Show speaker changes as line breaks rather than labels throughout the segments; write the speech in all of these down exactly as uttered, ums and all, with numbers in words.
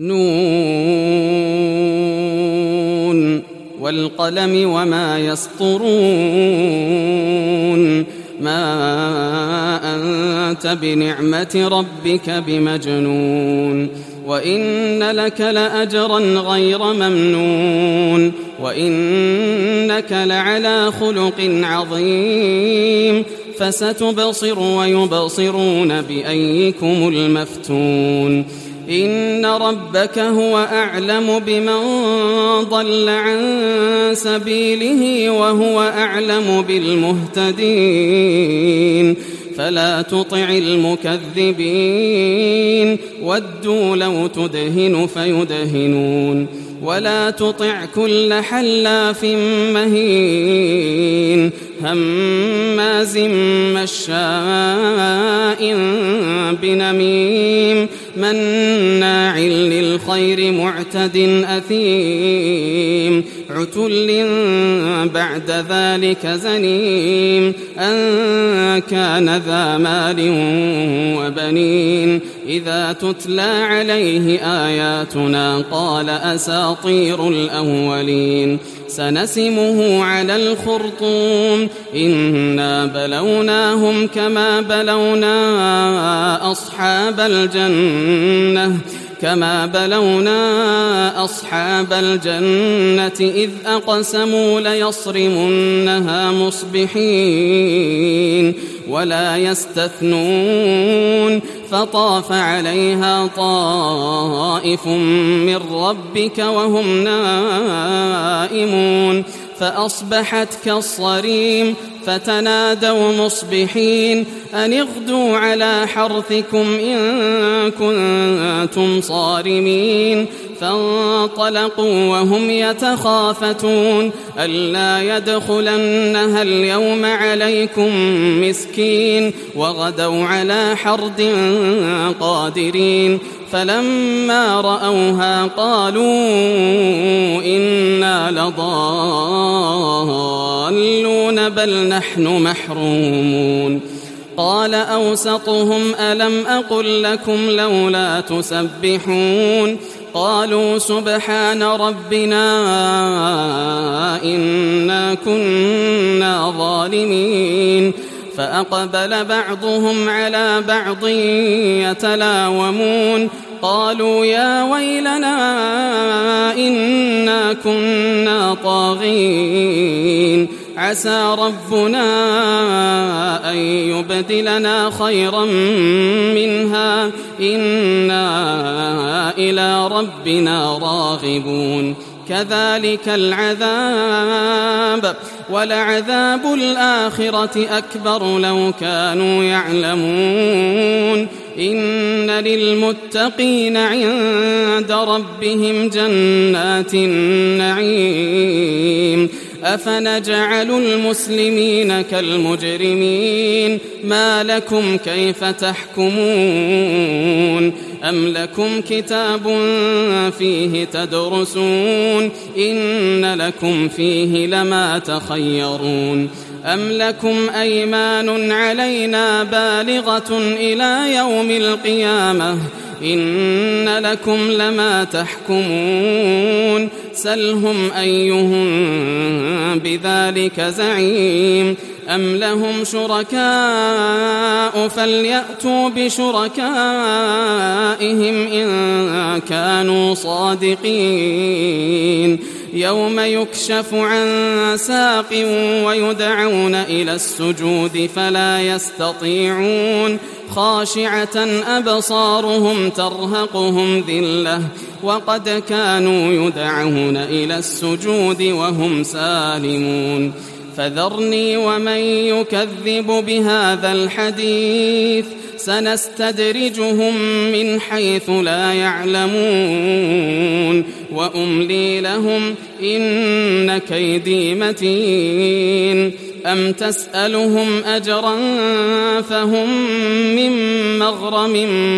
نون والقلم وما يسطرون ما أنت بنعمة ربك بمجنون وإن لك لأجرا غير ممنون وإنك لعلى خلق عظيم فستبصر ويبصرون بأيكم المفتون إن ربك هو أعلم بمن ضل عن سبيله وهو أعلم بالمهتدين فلا تطع المكذبين ودوا لو تدهن فيدهنون ولا تطع كل حلاف مهين هماز مشاء بنميم مناع للخير معتد أثيم عتل بعد ذلك زنيم أن كان ذا مال وبنين إذا تتلى عليه آياتنا قال أساطير الأولين سنسمه على الخرطوم إنا بلوناهم كما بلونا أصحاب الجنة كما بلونا أصحاب الجنة إذ أقسموا ليصرمنها مصبحين ولا يستثنون فطاف عليها طائف من ربك وهم نائمون فأصبحت كالصريم فتنادوا مصبحين أن اغدوا على حرثكم إن كنتم صارمين فانطلقوا وهم يتخافتون ألا يدخلنها اليوم عليكم مسكين وغدوا على حرد قادرين فلما رأوها قالوا إنا لضالون بل نحن محرومون قال أوسطهم ألم أقل لكم لولا تسبحون قالوا سبحان ربنا إنا كنا ظالمين فأقبل بعضهم على بعض يتلاومون قالوا يا ويلنا إنا كنا طاغين عسى ربنا أن يبدلنا خيرا منها إنا إلى ربنا راغبون كذلك العذاب ولعذاب الآخرة أكبر لو كانوا يعلمون إن للمتقين عند ربهم جنات النعيم أفنجعل المسلمين كالمجرمين ما لكم كيف تحكمون أم لكم كتاب فيه تدرسون إن لكم فيه لما تخيرون أم لكم أيمان علينا بالغة إلى يوم القيامة إن لكم لما تحكمون سلهم أيهم بذلك زعيم أم لهم شركاء فليأتوا بشركائهم إن كانوا صادقين يوم يكشف عن ساق ويدعون إلى السجود فلا يستطيعون خاشعة أبصارهم ترهقهم ذلة وقد كانوا يدعون إلى السجود وهم سالمون فذرني ومن يكذب بهذا الحديث سنستدرجهم من حيث لا يعلمون وأملي لهم إن كيدي متين أم تسألهم أجرا فهم من مغرم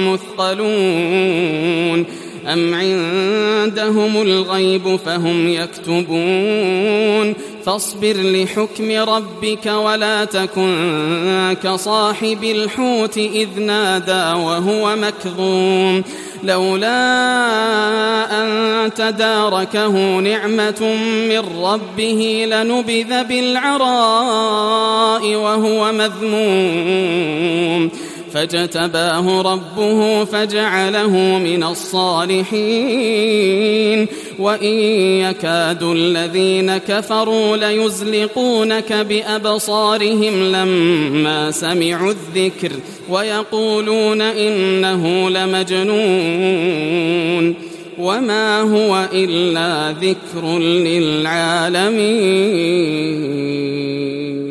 مثقلون أم عندهم الغيب فهم يكتبون فاصبر لحكم ربك ولا تكن كصاحب الحوت إذ نادى وهو مكظوم لولا تداركه نعمة من ربه لنبذ بالعراء وهو مذموم فاجتباه ربه فجعله من الصالحين وإن يكاد الذين كفروا ليزلقونك بأبصارهم لما سمعوا الذكر ويقولون إنه لمجنون وما هو إلا ذكر للعالمين.